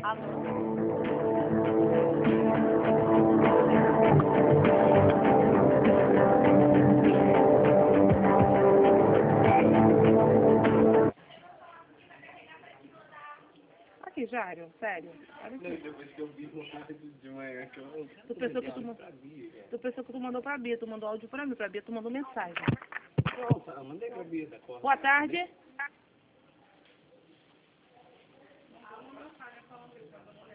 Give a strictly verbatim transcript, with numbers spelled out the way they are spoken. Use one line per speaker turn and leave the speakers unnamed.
Aqui, Jário, sério. Olha aqui.
Depois que eu vi no rádio de manhã que eu...
Tu pensou que tu, mandou... tu pensou que tu mandou pra Bia, tu mandou áudio pra mim, pra Bia tu mandou mensagem.
Não, eu mandei pra Bia da Costa.
Boa tarde.